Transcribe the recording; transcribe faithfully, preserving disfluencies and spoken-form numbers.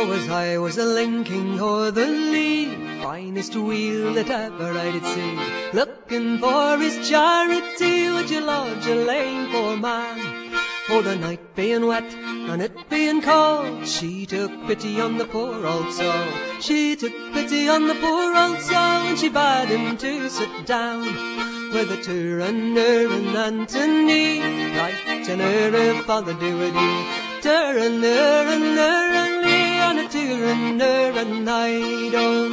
So as I was a linking o'er the lea, finest wheel that ever I did see, looking for his charity, would you lodge a lane, poor man? Oh, the night being wet and it being cold, she took pity on the poor old soul. She took pity on the poor old soul, and she bade him to sit down with a Turner and Antony, right and her father do a dee, Turner and her and Lee, on a Turner and I don't